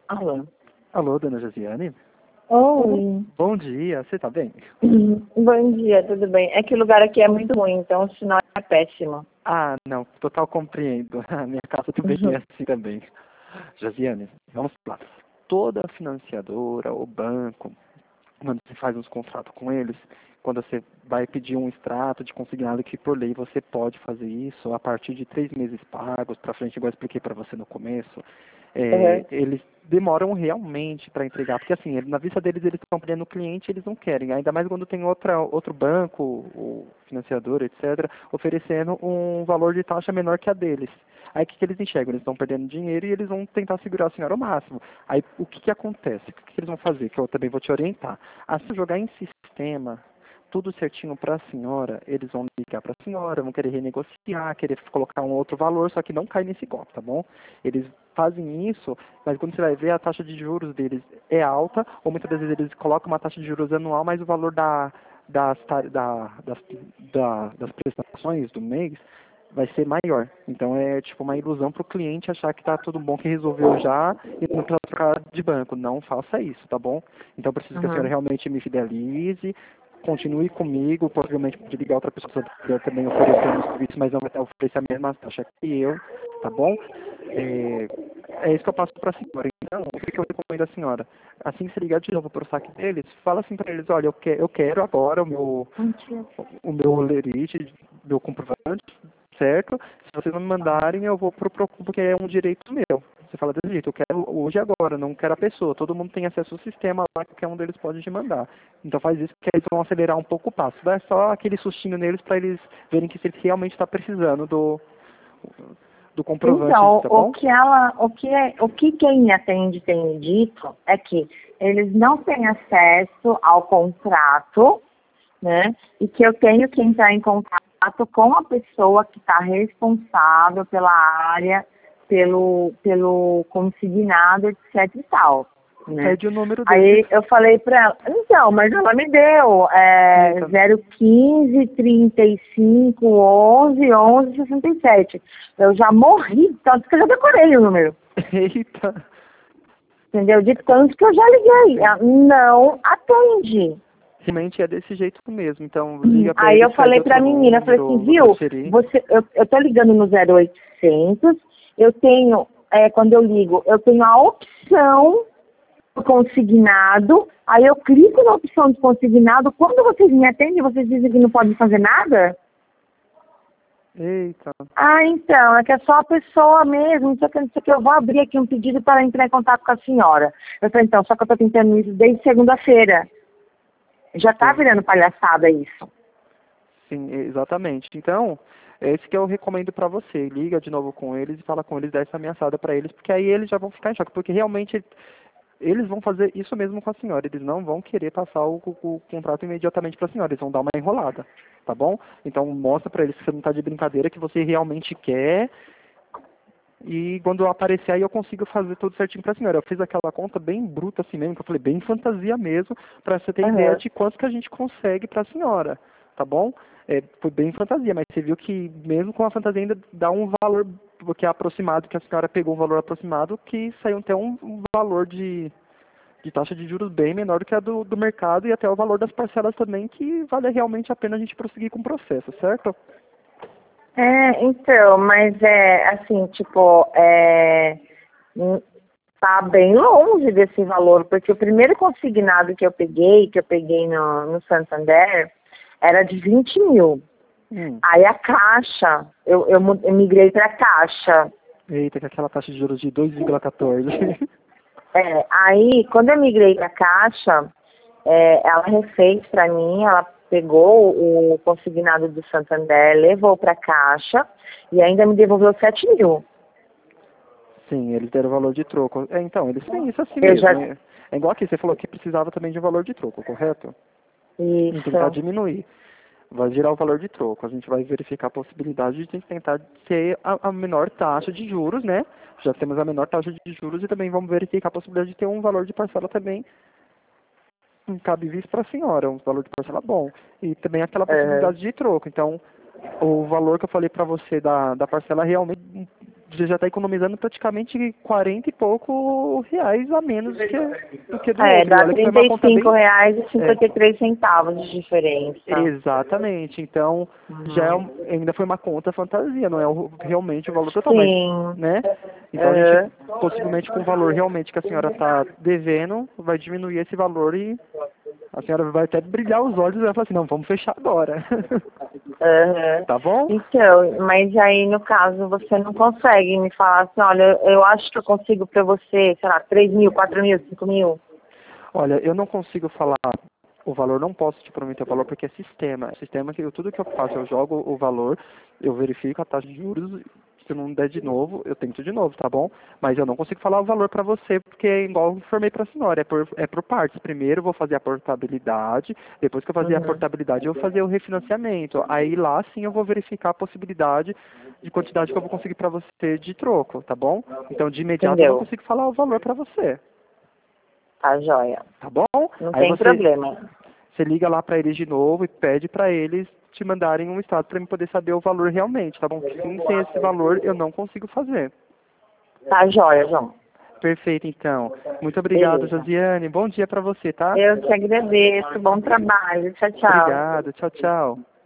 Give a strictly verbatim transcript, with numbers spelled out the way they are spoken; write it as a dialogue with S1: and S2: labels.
S1: Alô?
S2: Alô, dona Josiane?
S1: Oi.
S2: Bom dia, você tá bem?
S1: Bom dia, tudo bem? É que o lugar aqui é muito ruim, então o sinal é péssimo.
S2: Ah, não, total compreendo. A minha casa também é assim também. Josiane, vamos lá. Toda financiadora ou banco, quando você faz uns contratos com eles, quando você vai pedir um extrato de consignado, que por lei você pode fazer isso a partir de três meses pagos para frente, igual eu expliquei para você no começo, é,
S1: Uhum.
S2: eles demoram realmente para entregar, porque assim, na vista deles eles estão perdendo o cliente, eles não querem, ainda mais quando tem outra, outro banco, o financiador, etcétera, oferecendo um valor de taxa menor que a deles. Aí o que, que eles enxergam? Eles estão perdendo dinheiro e eles vão tentar segurar a senhora ao máximo. Aí o que, que acontece? O que, que eles vão fazer? Que eu também vou te orientar. Assim, jogar em sistema, tudo certinho para a senhora, eles vão ligar para a senhora, vão querer renegociar, querer colocar um outro valor, só que não cai nesse golpe, tá bom? Eles fazem isso, mas quando você vai ver, a taxa de juros deles é alta, ou muitas vezes eles colocam uma taxa de juros anual, mas o valor da, das, da, das, da, das prestações do mês vai ser maior. Então é tipo uma ilusão para o cliente achar que está tudo bom, que resolveu já e não precisa trocar de banco. Não faça isso, tá bom? Então eu preciso que a senhora
S1: Uhum.
S2: realmente me fidelize, continue comigo, possivelmente pode ligar outra pessoa também oferecendo serviço, mas não vai oferecer a mesma taxa que eu, tá bom? É, é isso que eu passo para a senhora. Então, o que, que eu recomendo à senhora? Assim que você ligar de novo para o saque deles, fala assim para eles, olha, eu, que, eu quero agora o meu, o meu lerite, meu comprovante, certo? Se vocês não me mandarem, eu vou pro Procon, porque é um direito meu. Você fala desse jeito, eu quero hoje e agora, não quero a pessoa. Todo mundo tem acesso ao sistema lá, qualquer um deles pode te mandar. Então faz isso, que eles vão acelerar um pouco o passo. Dá só aquele sustinho neles para eles verem que você realmente está precisando do, do comprovante,
S1: Então,
S2: tá
S1: o
S2: bom?
S1: que ela, o que é, o que quem me atende tem me dito é que eles não têm acesso ao contrato, né? E que eu tenho que entrar em contato com a pessoa que está responsável pela área, pelo, pelo consignado, etc e tal, né?
S2: Pede o número deles.
S1: Aí eu falei para ela, então, mas ela me deu é,
S2: Eita.
S1: zero quinze, trinta e cinco, onze, onze, sessenta e sete. Eu já morri, tanto que eu já decorei o número.
S2: Eita.
S1: Entendeu? De tanto que eu já liguei.
S2: Sim.
S1: Ela não atende.
S2: Realmente é desse jeito mesmo. Então liga para
S1: Aí
S2: eles,
S1: eu
S2: pede
S1: falei pra
S2: outro
S1: menina, eu falei assim,
S2: número, vou
S1: viu,
S2: transferir.
S1: você, eu, eu tô ligando no zero oitocentos, eu tenho, é, quando eu ligo, eu tenho a opção do consignado, aí eu clico na opção de consignado, quando vocês me atendem, vocês dizem que não podem fazer nada?
S2: Eita.
S1: Ah, então, é que é só a pessoa mesmo, não sei o que, não sei o que, eu vou abrir aqui um pedido para entrar em contato com a senhora. Eu falei, então, só que eu tô tentando isso desde segunda-feira. Já tá
S2: Sim.
S1: virando palhaçada isso.
S2: Sim, exatamente. Então, é esse que eu recomendo para você. Liga de novo com eles e fala com eles, dá essa ameaçada para eles, porque aí eles já vão ficar em choque, porque realmente eles vão fazer isso mesmo com a senhora. Eles não vão querer passar o, o, o contrato imediatamente para a senhora. Eles vão dar uma enrolada, tá bom? Então mostra para eles que você não está de brincadeira, que você realmente quer. E quando eu aparecer aí eu consigo fazer tudo certinho para a senhora. Eu fiz aquela conta bem bruta assim mesmo, que eu falei bem fantasia mesmo, para você ter ideia
S1: Aham.
S2: de quanto que a gente consegue para a senhora, tá bom? É, foi bem fantasia, mas você viu que mesmo com a fantasia ainda dá um valor que é aproximado, que a senhora pegou um valor aproximado, que saiu até um, um valor de, de taxa de juros bem menor do que a do, do mercado, e até o valor das parcelas também, que vale realmente a pena a gente prosseguir com o processo, certo?
S1: É, então, mas é assim, tipo, é, hum, tá bem longe desse valor, porque o primeiro consignado que eu peguei, que eu peguei no, no Santander, era de vinte mil.
S2: Hum.
S1: Aí a Caixa, eu, eu, mu- eu migrei para Caixa.
S2: Eita, que é aquela taxa de juros de dois vírgula quatorze.
S1: É, aí, quando eu migrei para Caixa, é, ela refez para mim, ela pegou o consignado do Santander, levou para Caixa e ainda me devolveu sete mil.
S2: Sim, eles deram valor de troco. É, então, eles têm isso assim
S1: Eu
S2: mesmo.
S1: já.
S2: É, é igual aqui, você falou que precisava também de valor de troco, correto? Em tentar
S1: Isso.
S2: diminuir. Vai girar o valor de troco. A gente vai verificar a possibilidade de tentar ter a, a menor taxa de juros, né? Já temos a menor taxa de juros e também vamos verificar a possibilidade de ter um valor de parcela também cabíveis para a senhora, um valor de parcela bom. E também aquela
S1: Aham.
S2: possibilidade de troco. Então, o valor que eu falei para você da, da parcela realmente você já está economizando praticamente quarenta e pouco reais a menos do que do, que do
S1: É,
S2: outro. E
S1: dá
S2: olha que foi
S1: trinta
S2: uma
S1: e
S2: conta
S1: cinco
S2: bem...
S1: reais e cinquenta e três centavos de diferença.
S2: Exatamente. Então, já é
S1: Uhum.
S2: um- ainda foi uma conta fantasia, não é o- realmente o valor total, mas,
S1: Sim.
S2: né? Então, a gente,
S1: Uhum.
S2: possivelmente, com o valor realmente que a senhora está devendo, vai diminuir esse valor e a senhora vai até brilhar os olhos e vai falar assim, não, vamos fechar agora.
S1: Uhum.
S2: Tá bom?
S1: Então, mas aí no caso você não consegue me falar assim, olha, eu acho que eu consigo pra você, sei lá, três mil, quatro mil, cinco mil.
S2: Olha, eu não consigo falar o valor, não posso te prometer o valor porque é sistema. É sistema que eu, tudo que eu faço, eu jogo o valor, eu verifico a taxa de juros, se não der de novo, eu tento de novo, tá bom? Mas eu não consigo falar o valor para você porque é igual eu informei para a senhora, é por, é por partes. Primeiro eu vou fazer a portabilidade, depois que eu fazer a
S1: Uhum.
S2: portabilidade eu vou fazer o refinanciamento. Aí lá sim eu vou verificar a possibilidade de quantidade que eu vou conseguir para você de troco, tá bom? Então de imediato eu não
S1: Entendeu?
S2: consigo falar o valor para você.
S1: Tá joia.
S2: Tá bom?
S1: Não
S2: Aí
S1: tem
S2: você,
S1: problema.
S2: você liga lá para eles de novo e pede para eles te mandarem um extrato para eu poder saber o valor realmente, tá bom? Sim, sem esse valor eu não consigo fazer.
S1: Tá joia, João.
S2: Perfeito, então. Muito obrigado,
S1: Beleza.
S2: Josiane. Bom dia para você, tá?
S1: Eu te agradeço. Bom trabalho. Tchau, tchau.
S2: Obrigado. Tchau, tchau.